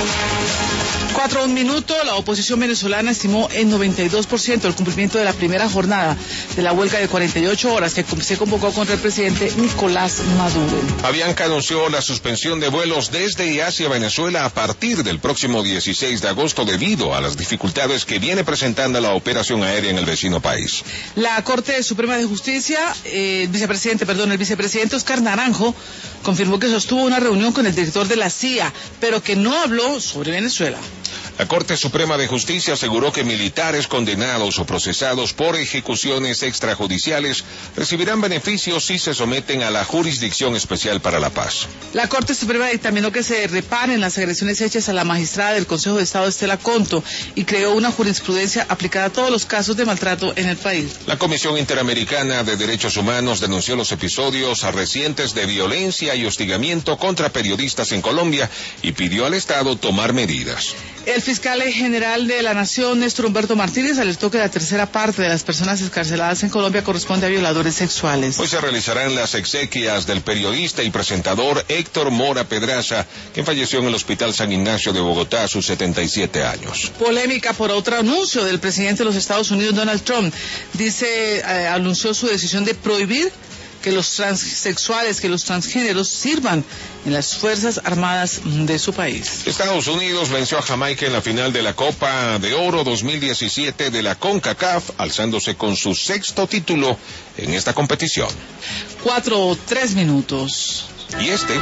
4:01 minuto, la oposición venezolana estimó en 92% el cumplimiento de la primera jornada de la huelga de 48 horas que se convocó contra el presidente Nicolás Maduro. Avianca anunció la suspensión de vuelos desde y hacia Venezuela a partir del próximo 16 de agosto debido a las dificultades que viene presentando la operación aérea en el vecino país. La Corte Suprema de Justicia, el vicepresidente Oscar Naranjo confirmó que sostuvo una reunión con el director de la CIA, pero que no habló sobre Venezuela. La Corte Suprema de Justicia aseguró que militares condenados o procesados por ejecuciones extrajudiciales recibirán beneficios si se someten a la Jurisdicción Especial para la Paz. La Corte Suprema dictaminó que se reparen las agresiones hechas a la magistrada del Consejo de Estado Estela Conto y creó una jurisprudencia aplicada a todos los casos de maltrato en el país. La Comisión Interamericana de Derechos Humanos denunció los episodios recientes de violencia y hostigamiento contra periodistas en Colombia y pidió al Estado tomar medidas. El fiscal general de la Nación, Néstor Humberto Martínez, alertó que la tercera parte de las personas excarceladas en Colombia corresponde a violadores sexuales. Hoy se realizarán las exequias del periodista y presentador Héctor Mora Pedraza, quien falleció en el Hospital San Ignacio de Bogotá a sus 77 años. Polémica por otro anuncio del presidente de los Estados Unidos, Donald Trump. Anunció su decisión de prohibir que los transexuales, que los transgéneros sirvan en las Fuerzas Armadas de su país. Estados Unidos venció a Jamaica en la final de la Copa de Oro 2017 de la CONCACAF, alzándose con su 6º título en esta competición. 4:03 minutos. Y este